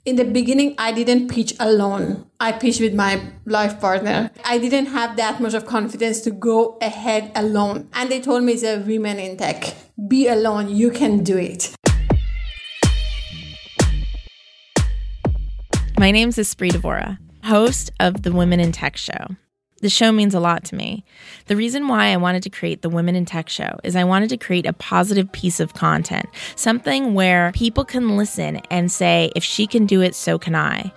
In the beginning, I didn't pitch alone. I pitched with my life partner. I didn't have that much of confidence to go ahead alone. And they told me it's a women in tech. Be alone, you can do it. My name's Espree Devora, host of the Women in Tech Show. The show means a lot to me. The reason why I wanted to create the Women in Tech Show is I wanted to create a positive piece of content, something where people can listen and say, if she can do it, so can I.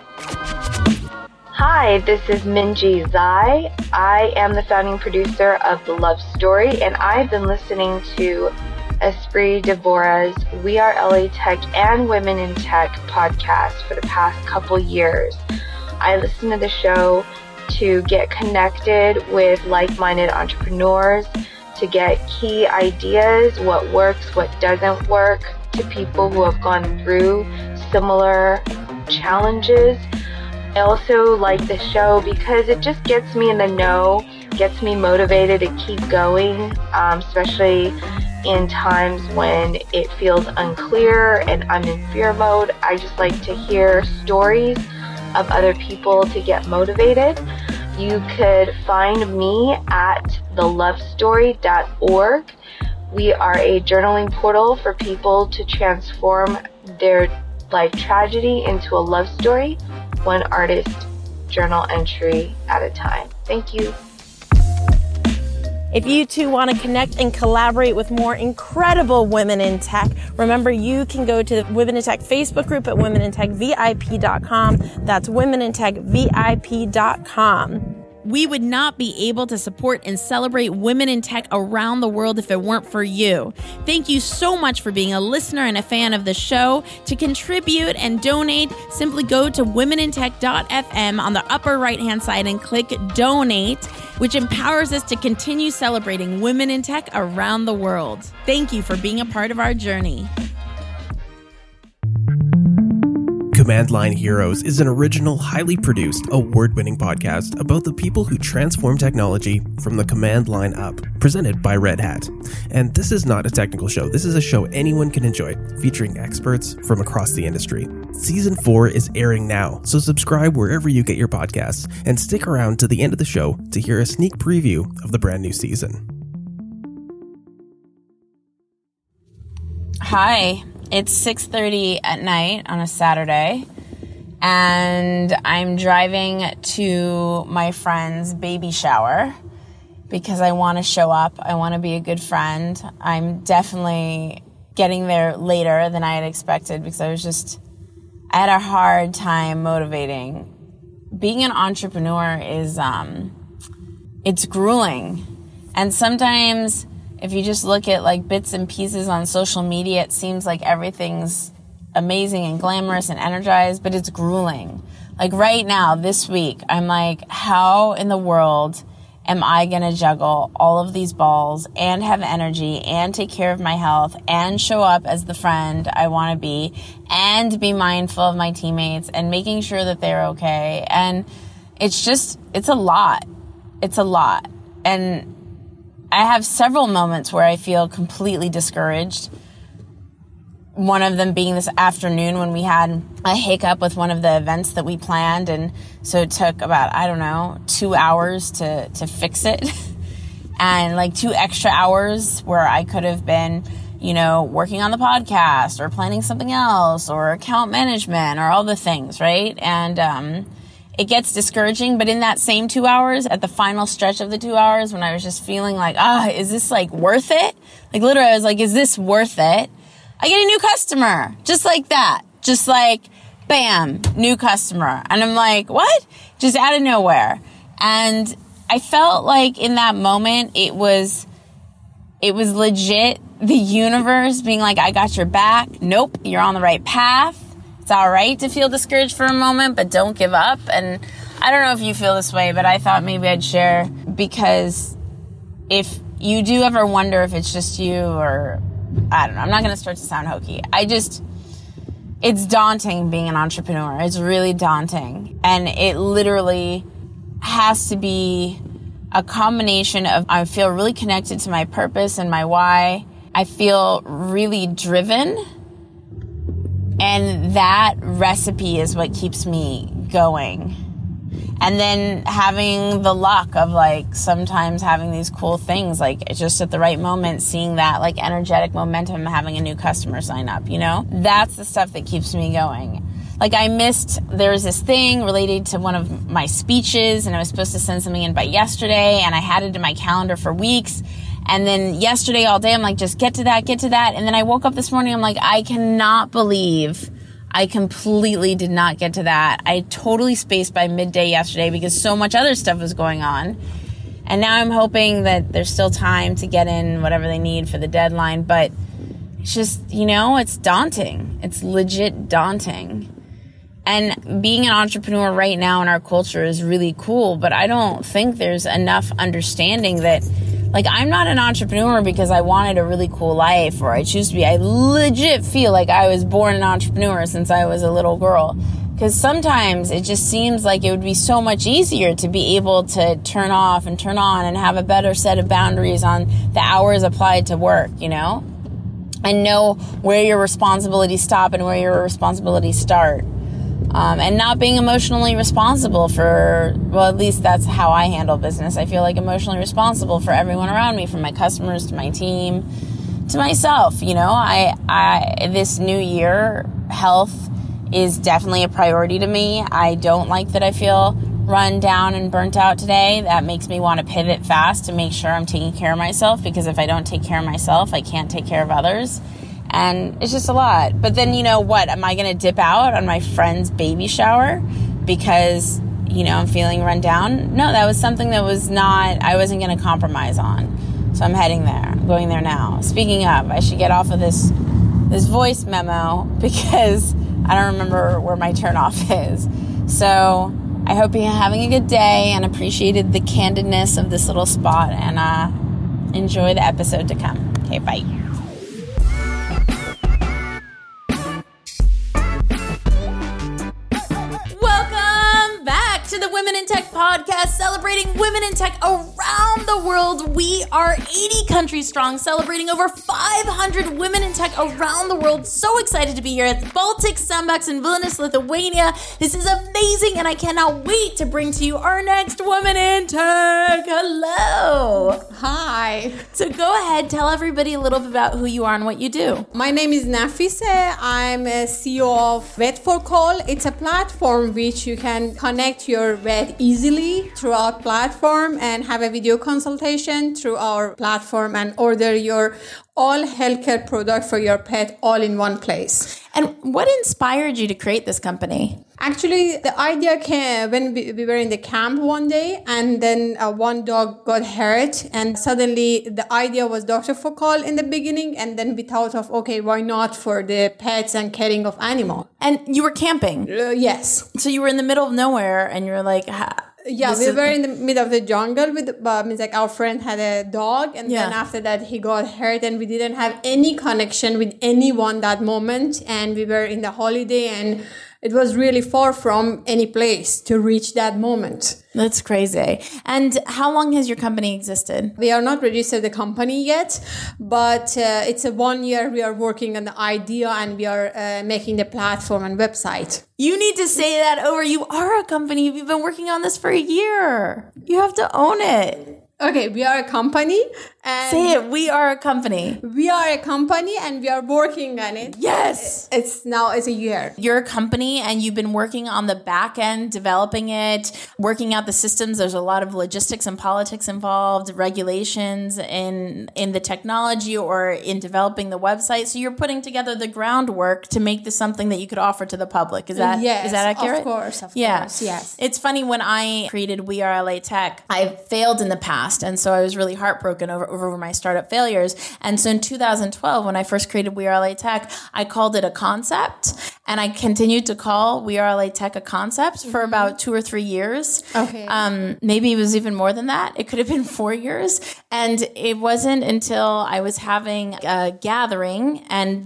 Hi, this is Minji Zai. I am the founding producer of The Love Story, and I've been listening to Espree Devora's We Are LA Tech and Women in Tech podcast for the past couple years. I listen to the show to get connected with like-minded entrepreneurs, to get key ideas, what works, what doesn't work, to people who have gone through similar challenges. I also like the show because it just gets me in the know, gets me motivated to keep going, especially in times when it feels unclear and I'm in fear mode. I just like to hear stories of other people to get motivated. You could find me at thelovestory.org. We are a journaling portal for people to transform their life tragedy into a love story, one artist journal entry at a time. Thank you. If you too want to connect and collaborate with more incredible women in tech, remember you can go to the Women in Tech Facebook group at womenintechvip.com. That's womenintechvip.com. We would not be able to support and celebrate women in tech around the world if it weren't for you. Thank you so much for being a listener and a fan of the show. To contribute and donate, simply go to womenintech.fm on the upper right-hand side and click Donate, which empowers us to continue celebrating women in tech around the world. Thank you for being a part of our journey. Command Line Heroes is an original, highly produced, award-winning podcast about the people who transform technology from the command line up, presented by Red Hat. And this is not a technical show. This is a show anyone can enjoy, featuring experts from across the industry. Season 4 is airing now, so subscribe wherever you get your podcasts, and stick around to the end of the show to hear a sneak preview of the brand new season. Hi. It's 6:30 at night on a Saturday, and I'm driving to my friend's baby shower because I want to show up. I want to be a good friend. I'm definitely getting there later than I had expected because I had a hard time motivating. Being an entrepreneur is, it's grueling. And sometimes if you just look at like bits and pieces on social media, it seems like everything's amazing and glamorous and energized, but it's grueling. Like right now, this week, I'm like, how in the world am I going to juggle all of these balls and have energy and take care of my health and show up as the friend I want to be and be mindful of my teammates and making sure that they're okay? And it's a lot. It's a lot. And I have several moments where I feel completely discouraged. One of them being this afternoon when we had a hiccup with one of the events that we planned. And so it took about, 2 hours to fix it. And like 2 extra hours where I could have been, working on the podcast or planning something else or account management or all the things, right? And, it gets discouraging, but in that same 2 hours, at the final stretch of the 2 hours, when I was just feeling like, is this like worth it? Like literally I was like, is this worth it? I get a new customer, just like that. Just like, bam, new customer. And I'm like, what? Just out of nowhere. And I felt like in that moment, it was legit the universe being like, I got your back. Nope, you're on the right path. It's all right to feel discouraged for a moment, but don't give up. And I don't know if you feel this way, but I thought maybe I'd share because if you do ever wonder if it's just you or, I don't know, I'm not going to start to sound hokey. It's daunting being an entrepreneur. It's really daunting. And it literally has to be a combination of I feel really connected to my purpose and my why. I feel really driven. And that recipe is what keeps me going. And then having the luck of like sometimes having these cool things, like just at the right moment, seeing that like energetic momentum, having a new customer sign up, you know, that's the stuff that keeps me going. Like there was this thing related to one of my speeches and I was supposed to send something in by yesterday and I had it in my calendar for weeks. And then yesterday all day, I'm like, just get to that. And then I woke up this morning, I'm like, I cannot believe I completely did not get to that. I totally spaced by midday yesterday because so much other stuff was going on. And now I'm hoping that there's still time to get in whatever they need for the deadline. But it's just, you know, it's daunting. It's legit daunting. And being an entrepreneur right now in our culture is really cool. But I don't think there's enough understanding that, like, I'm not an entrepreneur because I wanted a really cool life or I choose to be. I legit feel like I was born an entrepreneur since I was a little girl. Because sometimes it just seems like it would be so much easier to be able to turn off and turn on and have a better set of boundaries on the hours applied to work, you know? And know where your responsibilities stop and where your responsibilities start. And not being emotionally responsible for, well, at least that's how I handle business. I feel like emotionally responsible for everyone around me, from my customers to my team to myself. You know, this new year, health is definitely a priority to me. I don't like that I feel run down and burnt out today. That makes me want to pivot fast to make sure I'm taking care of myself, because if I don't take care of myself, I can't take care of others. And it's just a lot. But then, you know what? Am I going to dip out on my friend's baby shower because, you know, I'm feeling run down? No, that was something that I wasn't going to compromise on. So I'm heading there. I'm going there now. Speaking of, I should get off of this voice memo because I don't remember where my turnoff is. So I hope you're having a good day and appreciated the candidness of this little spot, and enjoy the episode to come. Okay, bye. To the Women in Tech podcast, celebrating women in tech around the world. We are 80 countries strong, celebrating over 500 women in tech around the world. So excited to be here at Baltic Sandbox in Vilnius, Lithuania. This is amazing, and I cannot wait to bring to you our next Woman in Tech. Hello. Hi. So go ahead, tell everybody a little bit about who you are and what you do. My name is Nafise. I'm a CEO of Vet for Call. It's a platform which you can connect your vet easily through our platform and have a video consultation through our platform and order your all healthcare product for your pet all in one place. And what inspired you to create this company? Actually, the idea came when we were in the camp one day, and then one dog got hurt, and suddenly the idea was Dr. Foucault in the beginning, and then we thought of, okay, why not for the pets and caring of animals? And you were camping? Yes. So you were in the middle of nowhere, and you were like... Yeah, we were in the middle of the jungle with, like our friend had a dog, and then after that he got hurt, and we didn't have any connection with anyone that moment, and we were in the holiday, and it was really far from any place to reach that moment. That's crazy. And how long has your company existed? We are not registered the company yet, but it's a 1 year we are working on the idea, and we are making the platform and website. You need to say that over. You are a company. You've been working on this for a year. You have to own it. Okay, we are a company. And say it. We are a company. We are a company, and we are working on it. Yes. It's a year. You're a company, and you've been working on the back end, developing it, working out the systems. There's a lot of logistics and politics involved, regulations in the technology or in developing the website. So you're putting together the groundwork to make this something that you could offer to the public. Is that accurate? Of course. Yes. It's funny, when I created We Are LA Tech, I failed in the past. And so I was really heartbroken over my startup failures. And so in 2012, when I first created We Are LA Tech, I called it a concept. And I continued to call We Are LA Tech a concept for about 2 or 3 years. Okay. Maybe it was even more than that. It could have been 4 years. And it wasn't until I was having a gathering, and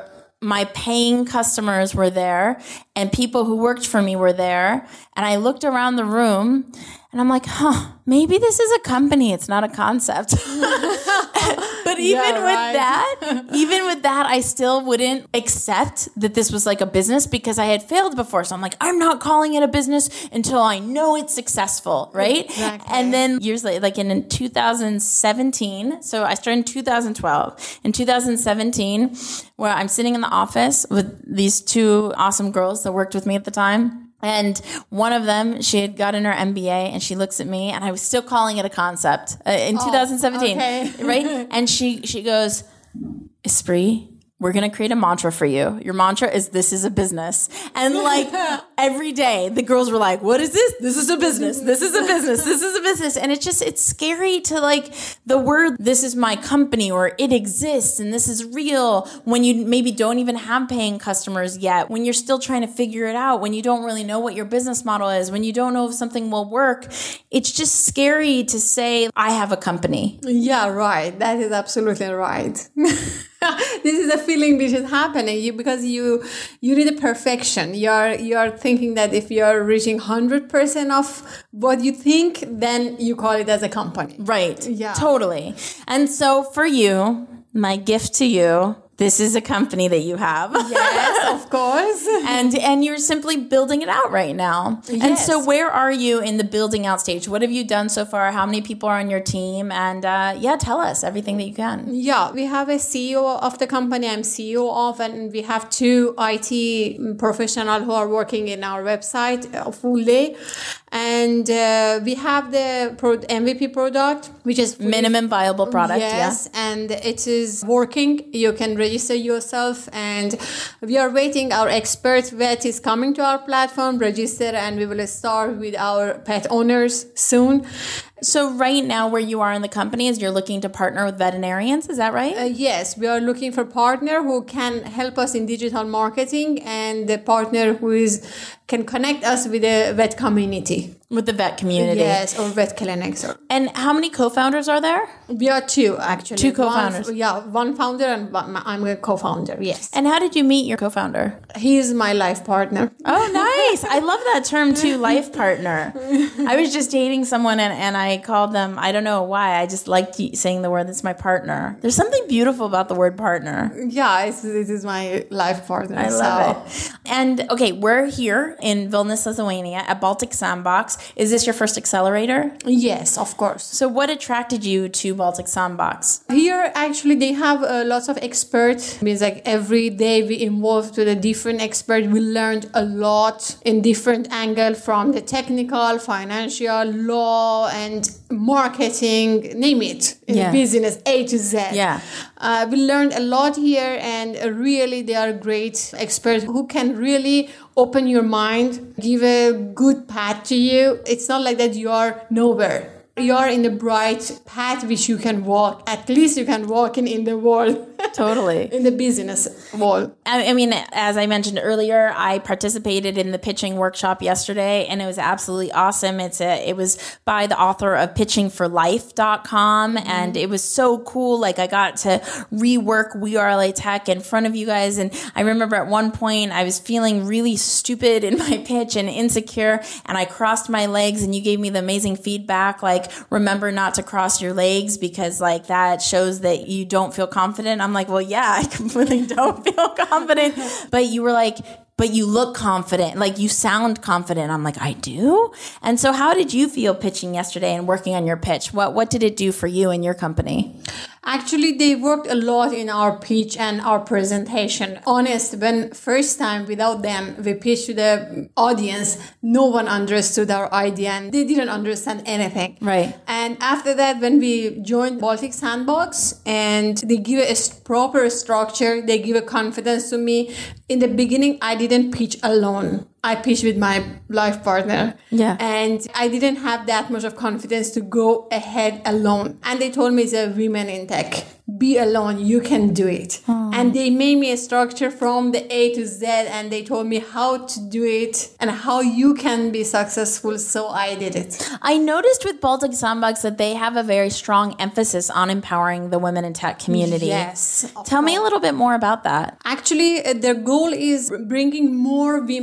my paying customers were there, and people who worked for me were there. And I looked around the room, and I'm like, maybe this is a company. It's not a concept. But even with that, I still wouldn't accept that this was like a business because I had failed before. So I'm like, I'm not calling it a business until I know it's successful, right? Exactly. And then years later, like in 2017, so I started in 2012. In 2017, where I'm sitting in the office with these two awesome girls that worked with me at the time. And one of them, she had gotten her MBA, and she looks at me, and I was still calling it a concept in 2017, right? And she goes, Espree, we're going to create a mantra for you. Your mantra is, this is a business. And like every day the girls were like, what is this? This is a business. This is a business. This is a business. And it's scary to like the word, this is my company, or it exists and this is real, when you maybe don't even have paying customers yet, when you're still trying to figure it out, when you don't really know what your business model is, when you don't know if something will work. It's just scary to say, I have a company. Yeah, right. That is absolutely right. This is a feeling which is happening because you need a perfection. You're thinking that if you're reaching 100% of what you think, then you call it as a company. Right. Yeah. Totally. And so for you, my gift to you, this is a company that you have. Yes, of course. And you're simply building it out right now. Yes. And so where are you in the building out stage? What have you done so far? How many people are on your team? And tell us everything that you can. Yeah, we have a CEO of the company. I'm CEO of, and we have two IT professionals who are working in our website full day. And we have the MVP product, which is minimum viable product. Yes, and it is working. You can register yourself, and we are waiting. Our expert vet is coming to our platform, register, and we will start with our pet owners soon. So right now where you are in the company is you're looking to partner with veterinarians, is that right? Yes, we are looking for a partner who can help us in digital marketing, and the partner who can connect us with the vet community. With the vet community. Yes, or vet clinics. And how many co-founders are there? We are two, actually. Two co-founders. One founder and I'm a co-founder, yes. And how did you meet your co-founder? He is my life partner. Oh, nice. I love that term too, life partner. I was just dating someone and I called them, I don't know why, I just liked saying the word, that's my partner. There's something beautiful about the word partner. Yeah, it is my life partner. I love it. And okay, we're here in Vilnius, Lithuania at Baltic Sandbox. Is this your first accelerator? Yes, of course. So what attracted you to Baltic Sandbox? Here, actually, they have lots of experts. It means like every day we involved with a different expert. We learned a lot in different angles, from the technical, financial, law, and marketing, name it, in business, A to Z. Yeah. We learned a lot here, and really they are great experts who can really open your mind, give a good path to you. It's not like that you are nowhere. You are in the bright path which you can walk. At least you can walk in the world. Totally. In the business world. I mean, as I mentioned earlier, I participated in the pitching workshop yesterday, and it was absolutely awesome. It was by the author of pitchingforlife.com, and it was so cool. Like, I got to rework We Are LA Tech in front of you guys. And I remember at one point I was feeling really stupid in my pitch and insecure, and I crossed my legs, and you gave me the amazing feedback, like, remember not to cross your legs because like that shows that you don't feel confident. I'm like, well, yeah, I completely don't feel confident. But you were like, but you look confident, like you sound confident. I'm like, I do? And so how did you feel pitching yesterday and working on your pitch? What did it do for you and your company? Actually, they worked a lot in our pitch and our presentation. Honest, when first time without them, we pitched to the audience, no one understood our idea and they didn't understand anything. Right. And after that, when we joined Baltic Sandbox and they give a proper structure, they give a confidence to me. In the beginning, I didn't pitch alone. I pitched with my life partner. Yeah. And I didn't have that much of confidence to go ahead alone. And they told me it's a women in tech. Be alone, you can do it. And they made me a structure from the A to Z, and they told me how to do it and how you can be successful. So I did it. I noticed with Baltic Sandbox that they have a very strong emphasis on empowering the women in tech community. Yes. Tell me a little bit more about that. Actually, their goal is bringing more women as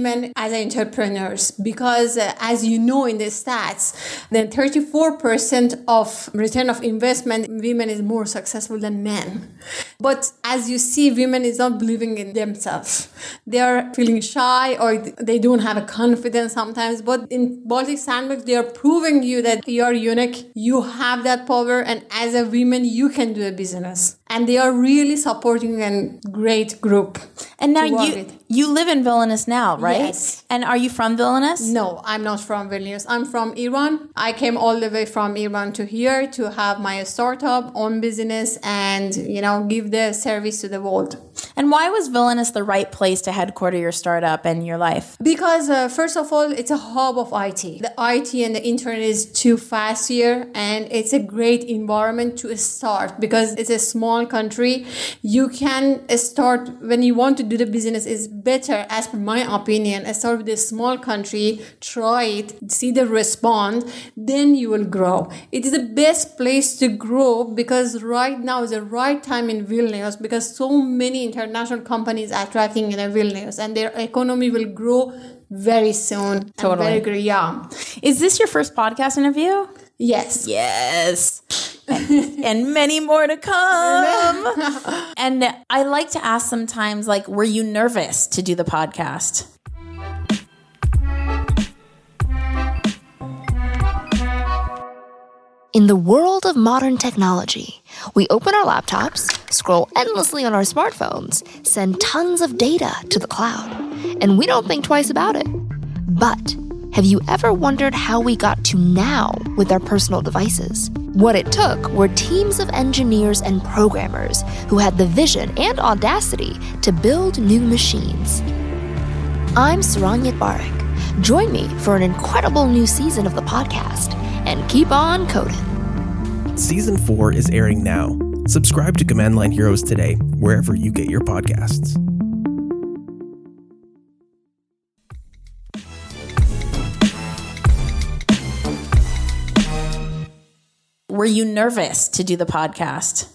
as entrepreneurs because as you know in the stats, then 34% of return of investment, women is more successful than men. But as you see, women is not believing in themselves. They are feeling shy or they don't have a confidence sometimes. But in Baltic Sandbox, they are proving you that you are unique, you have that power, and as a woman, you can do a business. And they are really supporting a great group. And now you live in Vilnius now, right? Yes. And are you from Vilnius? No, I'm not from Vilnius. I'm from Iran. I came all the way from Iran to here to have my startup, own business, and, give the service to the world. And why was Vilnius the right place to headquarter your startup and your life? Because first of all, it's a hub of IT. The IT and the internet is too fast here, and it's a great environment to start because it's a small country. You can start when you want to do the business. Is better, as per my opinion, start with a small country, try it, see the response, then you will grow. It is the best place to grow because right now is the right time in Vilnius because so many international companies are attracting in Vilnius and their economy will grow very soon. Totally. Is this your first podcast interview? Yes. Yes. And many more to come. And I like to ask sometimes, were you nervous to do the podcast? In the world of modern technology, we open our laptops, scroll endlessly on our smartphones, send tons of data to the cloud, and we don't think twice about it. But have you ever wondered how we got to now with our personal devices? What it took were teams of engineers and programmers who had the vision and audacity to build new machines. I'm Saranyat Barak. Join me for an incredible new season of the podcast and keep on coding. Season 4 is airing now. Subscribe to Command Line Heroes today, wherever you get your podcasts. Were you nervous to do the podcast?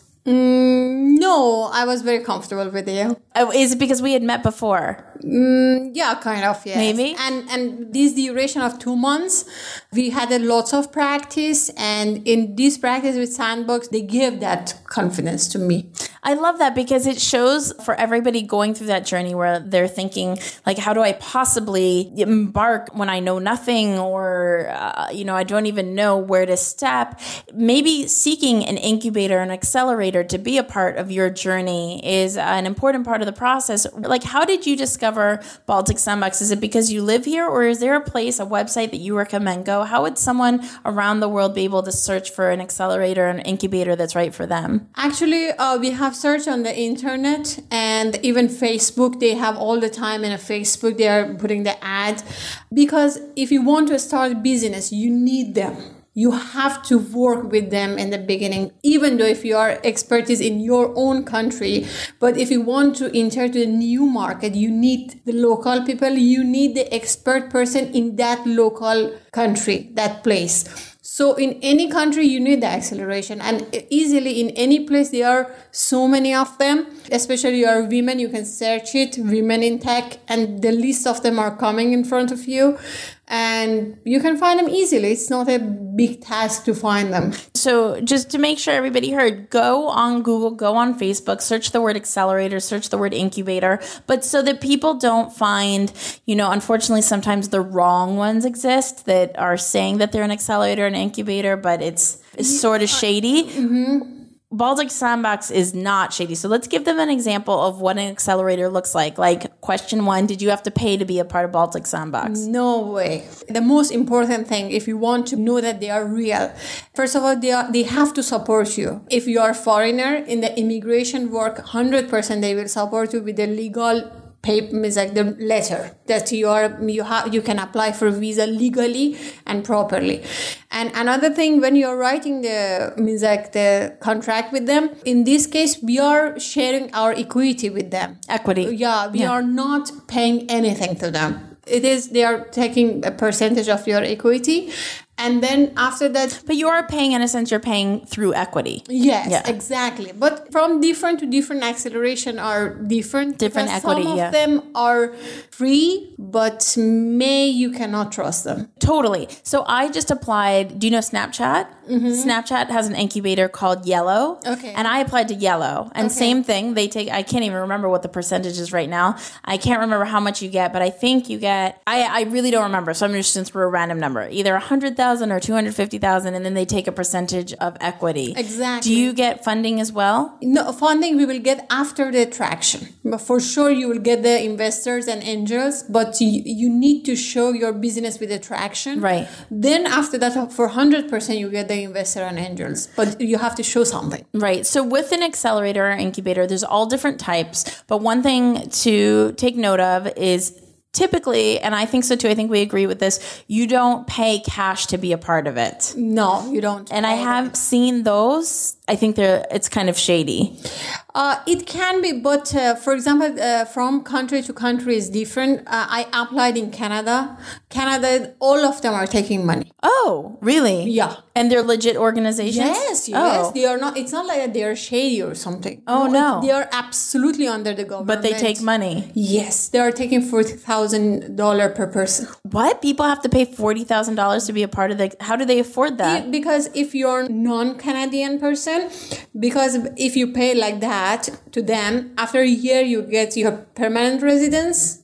No, I was very comfortable with you. Is it because we had met before? Yeah, kind of, yes. Maybe. And this duration of 2 months, we had a lot of practice. And in this practice with Sandbox, they gave that confidence to me. I love that because it shows for everybody going through that journey where they're thinking, how do I possibly embark when I know nothing or, I don't even know where to step. Maybe seeking an incubator, an accelerator to be a part of your journey is an important part of the process. How did you discover Baltic Sandbox? Is it because you live here or is there a place, a website that you recommend go? How would someone around the world be able to search for an accelerator, an incubator that's right for them? Actually, we have search on the internet and even Facebook. They have all the time in a Facebook, they are putting the ad because if you want to start a business, you need them. You have to work with them in the beginning, even though if your expertise in your own country. But if you want to enter to a new market, you need the local people. You need the expert person in that local country, that place. So in any country, you need the acceleration. And easily in any place, there are so many of them. Especially you are women, you can search it, women in tech, and the list of them are coming in front of you. And you can find them easily. It's not a big task to find them. So just to make sure everybody heard, go on Google, go on Facebook, search the word accelerator, search the word incubator. But so that people don't find, unfortunately, sometimes the wrong ones exist that are saying that they're an accelerator, an incubator, but it's sort of shady. Mm-hmm. Baltic Sandbox is not shady. So let's give them an example of what an accelerator looks like. Question 1, did you have to pay to be a part of Baltic Sandbox? No way. The most important thing, if you want to know that they are real, first of all, they have to support you. If you are a foreigner in the immigration work, 100% they will support you with the legal paper, the letter that you can apply for visa legally and properly. And another thing, when you're writing the contract with them, in this case, we are sharing our equity with them. Equity. Yeah, we are not paying anything to them. They are taking a percentage of your equity And then after that, But you are paying, in a sense, you're paying through equity. yes, Yeah. exactly. But from different to different, acceleration are different. Different because equity, Some yeah. of them are free, but you cannot trust them. Totally. So I just applied. Do you know Snapchat? Snapchat has an incubator called Yellow. Okay. And I applied to Yellow. And same thing. They take, I can't even remember what the percentage is right now. I can't remember how much you get, but I think you get, I really don't remember. So I'm just since we're a random number, either 100,000 or 250,000, and then they take a percentage of equity. Exactly. Do you get funding as well? No, funding we will get after the traction. But for sure, you will get the investors and angels, but you need to show your business with attraction. Right. Then after that, for 100%, you get the investor and angels, but you have to show something. Right. So with an accelerator or incubator, there's all different types. But one thing to take note of is typically, and I think so too, I think we agree with this, you don't pay cash to be a part of it. No, you don't. And I have seen those. I think it's kind of shady. It can be, but for example, from country to country is different. I applied in Canada. Canada, all of them are taking money. Oh, really? Yeah. And they're legit organizations? Yes. Oh. They are not. It's not like they are shady or something. Oh, no. They are absolutely under the government. But they take money. Yes, they are taking $40,000 per person. What? People have to pay $40,000 to be a part of the... How do they afford that? Because if you're non-Canadian person, because if you pay like that to them, after a year you get your permanent residence.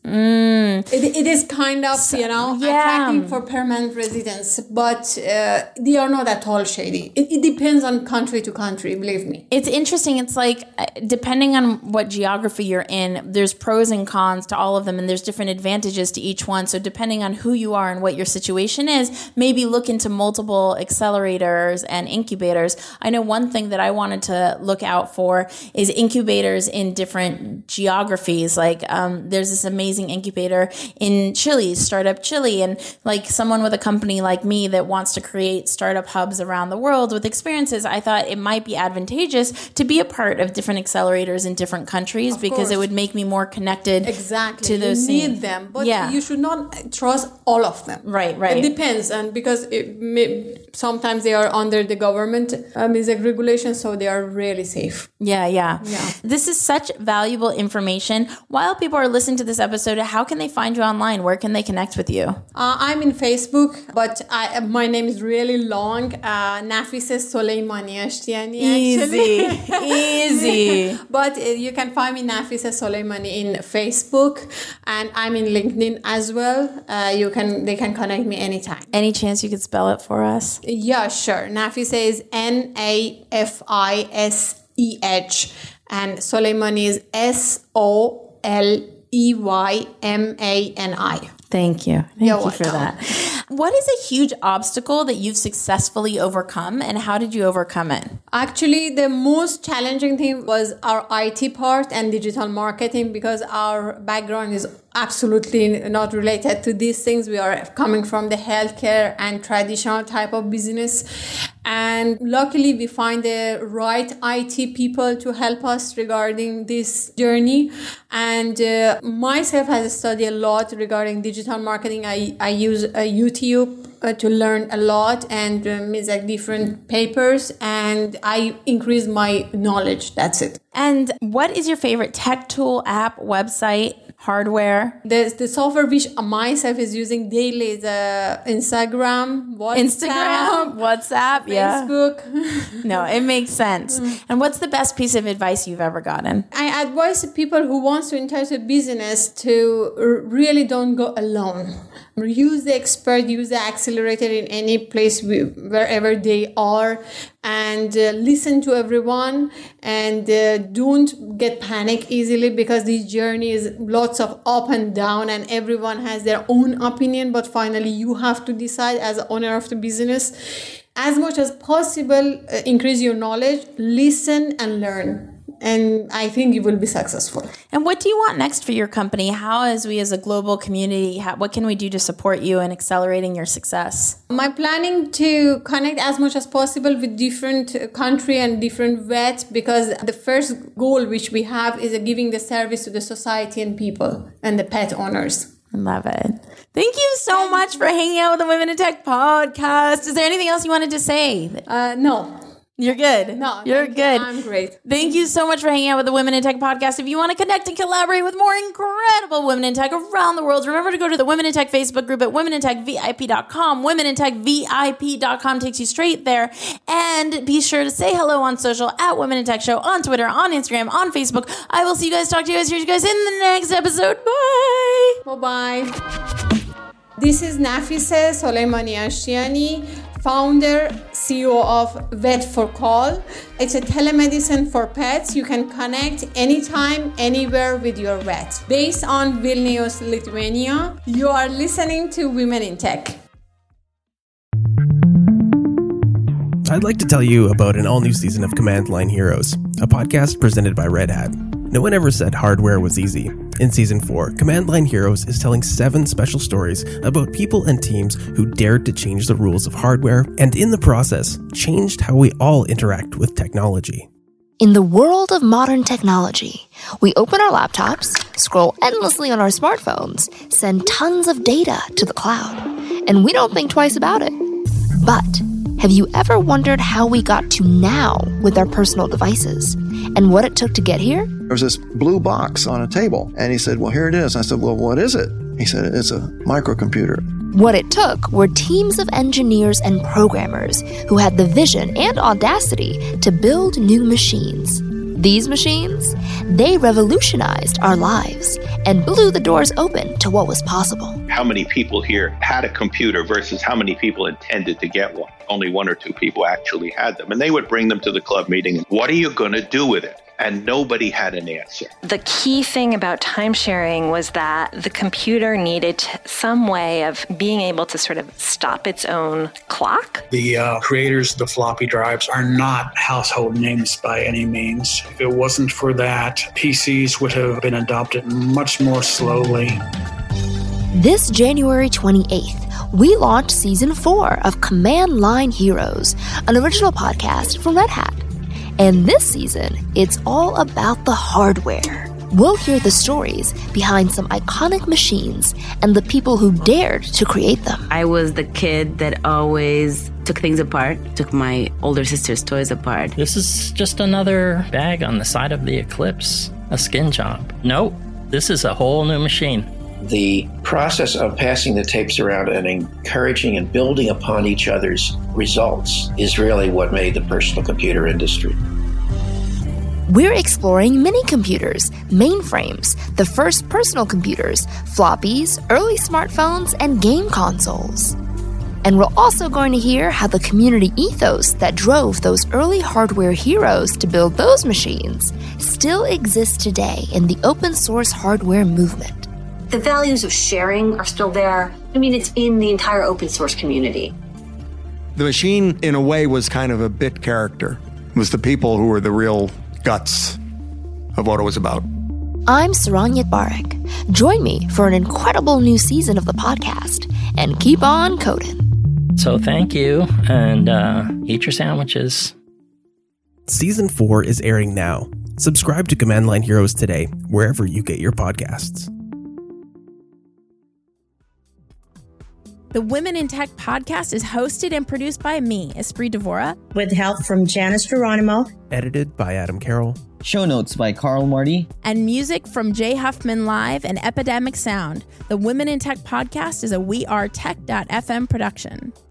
It is kind of, attracting for permanent residence, but they are not at all shady. It depends on country to country, believe me. It's interesting. It's like, depending on what geography you're in, there's pros and cons to all of them, and there's different advantages to each one. So depending on who you are and what your situation is, maybe look into multiple accelerators and incubators. I know one thing that I wanted to look out for is incubators in different geographies. Like there's this amazing incubator in Chile, Startup Chile, and like someone with a company like me that wants to create startup hubs around the world with experiences, I thought it might be advantageous to be a part of different accelerators in different countries because it would make me more connected to those you scenes. need them, but you should not trust all of them. Right. It depends, and because sometimes they are under the government regulation, so they are really safe. Yeah. This is such valuable information. While people are listening to this episode, how can they find you online? Where can they connect with you? I'm in Facebook, but my name is really long. Nafisa Soleimani Ashtiani. Easy. But you can find me Nafisa Soleimani in Facebook, and I'm in LinkedIn as well. They can connect me anytime. Any chance you could spell it for us? Yeah, sure. Nafisa is Nafiseh, and Soleimani is Soleymani. Thank you. Thank You're you for welcome. that. What is a huge obstacle that you've successfully overcome, and how did you overcome it? Actually, the most challenging thing was our IT part and digital marketing, because our background is absolutely not related to these things. We are coming from the healthcare and traditional type of business. And luckily, we find the right IT people to help us regarding this journey. And myself has studied a lot regarding digital marketing. I use YouTube to learn a lot, and different papers, and I increase my knowledge. That's it. And what is your favorite tech tool, app, website, hardware? The software which myself is using daily is Instagram, WhatsApp, Facebook. No, it makes sense. And what's the best piece of advice you've ever gotten? I advise people who want to enter a business to really don't go alone. Use the expert, use the accelerator in any place wherever they are, and listen to everyone, and don't get panic easily, because this journey is lots of up and down, and everyone has their own opinion, but finally you have to decide as owner of the business. As much as possible, increase your knowledge, listen and learn. And I think you will be successful. And what do you want next for your company? How, as a global community, what can we do to support you in accelerating your success? My planning to connect as much as possible with different country and different vets, because the first goal which we have is giving the service to the society and people and the pet owners. I love it. Thank you so much for hanging out with the Women in Tech podcast. Is there anything else you wanted to say? No. You're good. No, you're good. I'm great. Thank you so much for hanging out with the Women in Tech podcast. If you want to connect and collaborate with more incredible women in tech around the world, remember to go to the Women in Tech Facebook group at womenintechvip.com. Womenintechvip.com takes you straight there. And be sure to say hello on social at Women in Tech Show on Twitter, on Instagram, on Facebook. I will see you guys, talk to you guys, hear you guys in the next episode. Bye. Bye-bye. This is Nafisa Soleimani Ashtiani, founder, CEO of Vet for Call. It's a telemedicine for pets. You can connect anytime, anywhere with your vet. Based on Vilnius, Lithuania, you are listening to Women in Tech. I'd like to tell you about an all-new season of Command Line Heroes, a podcast presented by Red Hat. No one ever said hardware was easy. In Season 4, Command Line Heroes is telling 7 special stories about people and teams who dared to change the rules of hardware and in the process, changed how we all interact with technology. In the world of modern technology, we open our laptops, scroll endlessly on our smartphones, send tons of data to the cloud, and we don't think twice about it. But have you ever wondered how we got to now with our personal devices and what it took to get here? There was this blue box on a table, and he said, well, here it is. I said, well, what is it? He said, it's a microcomputer. What it took were teams of engineers and programmers who had the vision and audacity to build new machines. These machines, they revolutionized our lives and blew the doors open to what was possible. How many people here had a computer versus how many people intended to get one? Only 1 or 2 people actually had them. And they would bring them to the club meeting. And what are you going to do with it? And nobody had an answer. The key thing about time sharing was that the computer needed some way of being able to sort of stop its own clock. The creators of the floppy drives are not household names by any means. If it wasn't for that, PCs would have been adopted much more slowly. This January 28th, we launched Season 4 of Command Line Heroes, an original podcast from Red Hat. And this season, it's all about the hardware. We'll hear the stories behind some iconic machines and the people who dared to create them. I was the kid that always took things apart, took my older sister's toys apart. This is just another bag on the side of the Eclipse, a skin job. Nope, this is a whole new machine. The process of passing the tapes around and encouraging and building upon each other's results is really what made the personal computer industry. We're exploring mini-computers, mainframes, the first personal computers, floppies, early smartphones, and game consoles. And we're also going to hear how the community ethos that drove those early hardware heroes to build those machines still exists today in the open source hardware movement. The values of sharing are still there. I mean, it's in the entire open source community. The machine, in a way, was kind of a bit character. It was the people who were the real guts of what it was about. I'm Saranyat Barak. Join me for an incredible new season of the podcast and keep on coding. So thank you, and eat your sandwiches. Season 4 is airing now. Subscribe to Command Line Heroes today, wherever you get your podcasts. The Women in Tech podcast is hosted and produced by me, Espree Devora, with help from Janice Geronimo. Edited by Adam Carroll. Show notes by Carl Marty. And music from Jay Huffman Live and Epidemic Sound. The Women in Tech podcast is a WeAreTech.fm production.